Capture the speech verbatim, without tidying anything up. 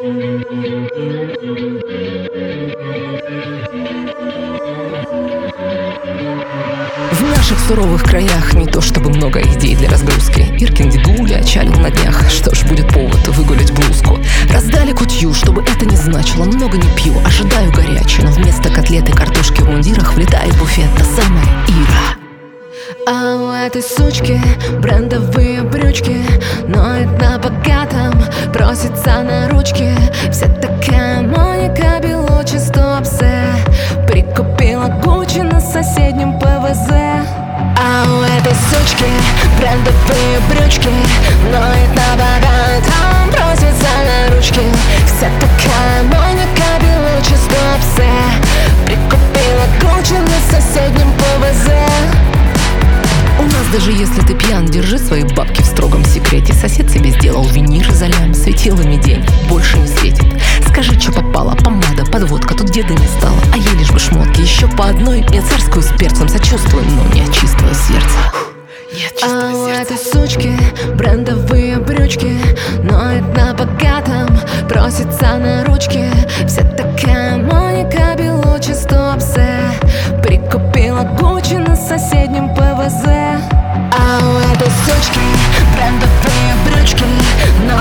В наших суровых краях не то чтобы много идей для разгрузки. Иркин дедуля отчалил на днях. Что ж, будет повод выгулять блузку. Раздали кутью, чтобы это не значило. Много не пью, ожидаю горячей. Но вместо котлеты картошки в мундирах влетает в буфет та самая Ира. А у этой сучки брендовые брючки, ноет на богатом, просится на ручки. Вся такая Моника Белуччи, стопсе, прикупила Гуччи на соседнем ПВЗ. А у этой сучки брендовые брючки, ноет на богатом, просится на ручки. Вся такая Моника Белуччи, стопсе, прикупила Гуччи на соседнем ПВЗ. У нас даже если ты пьян, держи свои бабки в строгом секрете. Сосед себе сделал винир за лям, светилами день больше не светит. Скажи, что попало, помада, подводка, тут деда не стало. А ей лишь бы шмотки, еще по одной. Я царскую с перцем сочувствую, но не от чистого сердца. Нет чистого а у сердца. этой сучки брендовые брючки, ноет на богатом, просится на ручки. Вся такая Моника Белуччи, стопсе, прикупила Гуччи на соседнем ПВЗ. А у этой сучки брендовые брючки,